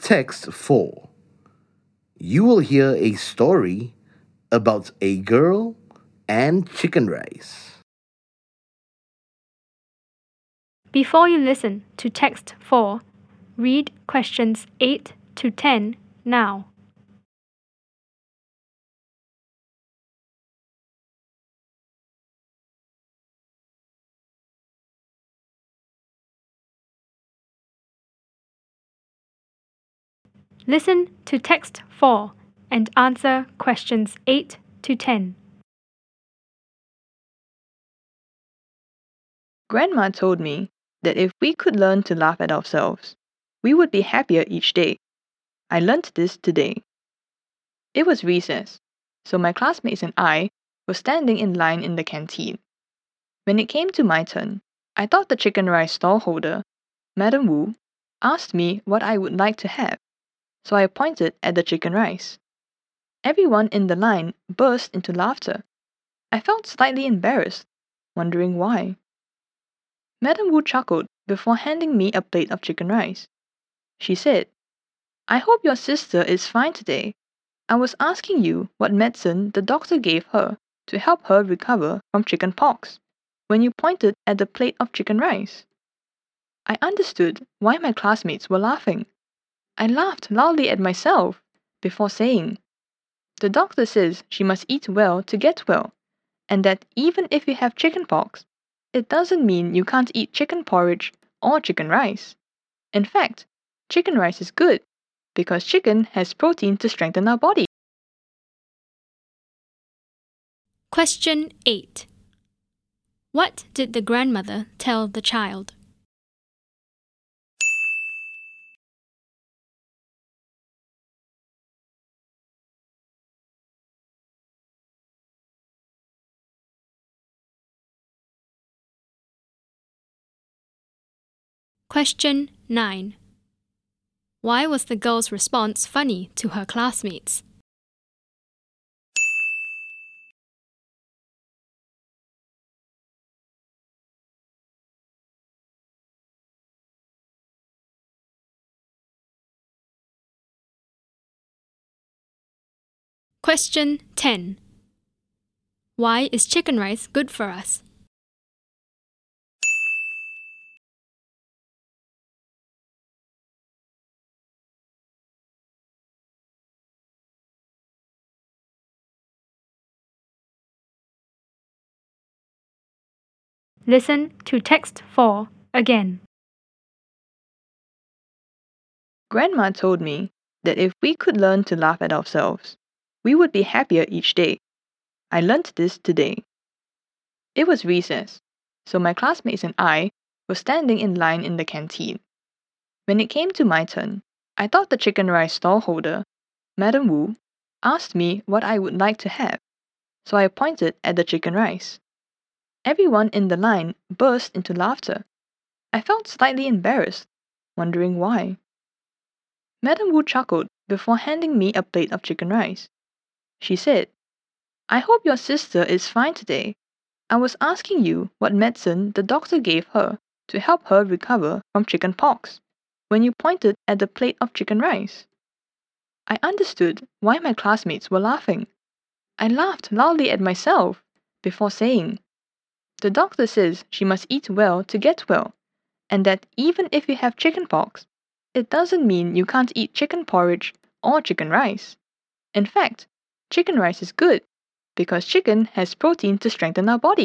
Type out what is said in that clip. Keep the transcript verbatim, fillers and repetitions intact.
Text four. You will hear a story about a girl and chicken rice. Before you listen to text four, read questions eight to ten now. Listen to text four and answer questions eight to ten. Grandma told me that if we could learn to laugh at ourselves, we would be happier each day. I learnt this today. It was recess, so my classmates and I were standing in line in the canteen. When it came to my turn, I thought the chicken rice stall holder, Madam Wu, asked me what I would like to have, so I pointed at the chicken rice. Everyone in the line burst into laughter. I felt slightly embarrassed, wondering why. Madam Wu chuckled before handing me a plate of chicken rice. She said, "I hope your sister is fine today. I was asking you what medicine the doctor gave her to help her recover from chicken pox when you pointed at the plate of chicken rice." I understood why my classmates were laughing. I laughed loudly at myself before saying, "The doctor says she must eat well to get well, and that even if you have chicken pox, it doesn't mean you can't eat chicken porridge or chicken rice. In fact, chicken rice is good because chicken has protein to strengthen our body." Question eight. What did the grandmother tell the child? Question nine. Why was the girl's response funny to her classmates? Question ten. Why is chicken rice good for us? Listen to text four again. Grandma told me that if we could learn to laugh at ourselves, we would be happier each day. I learnt this today. It was recess, so my classmates and I were standing in line in the canteen. When it came to my turn, I thought the chicken rice stall holder, Madam Wu, asked me what I would like to have, so I pointed at the chicken rice. Everyone in the line burst into laughter. I felt slightly embarrassed, wondering why. Madam Wu chuckled before handing me a plate of chicken rice. She said, "I hope your sister is fine today. I was asking you what medicine the doctor gave her to help her recover from chicken pox when you pointed at the plate of chicken rice." I understood why my classmates were laughing. I laughed loudly at myself before saying, "The doctor says she must eat well to get well, and that even if you have chicken pox, it doesn't mean you can't eat chicken porridge or chicken rice. In fact, chicken rice is good because chicken has protein to strengthen our body."